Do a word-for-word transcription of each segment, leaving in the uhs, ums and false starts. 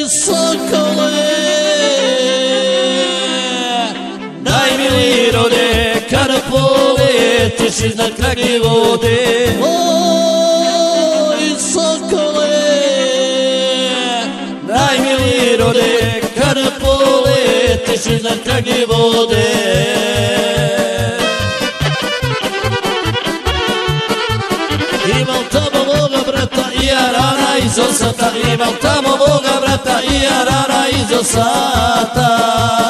sokole, najmiliji rode, kad poletiš iznad krage vode. Oj, sokole, najmiliji rode, kad poletiš iznad krage vode. Imam tamo moga brata i jarana iz Osata, imam tamo moga brata i jarana iz Osata.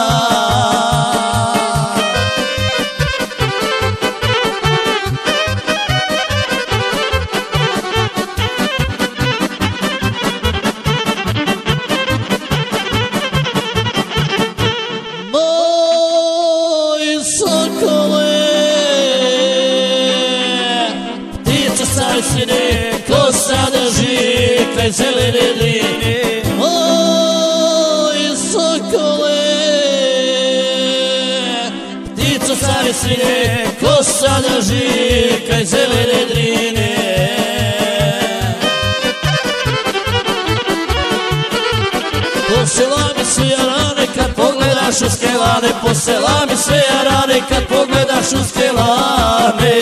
Moj sokole, ptice sajsine, ko sada živi kraj zelene drine. Moj sokole, ptice sajsine, ko sada živi kraj zelene drine. Posela mi se jarane kad pogledaš u skelane, posela mi se jarane kad pogledaš u skelane.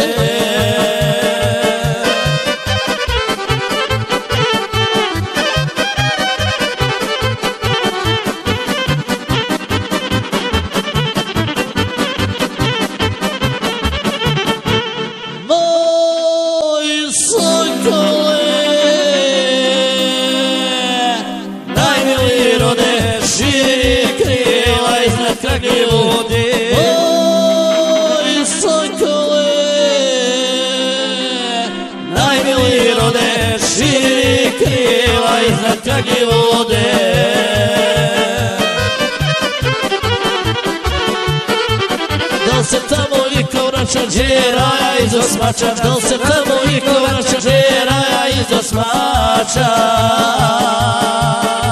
Moj sokole, najmiliji rode, širi krila iznad krage vode. Moj sokole, najmiliji rode, širi krila iznad krage vode. Da se tamo iko vraća, gdje je raja iz Osmača, da se tamo iko vraća, gdje je raja iz Osmača.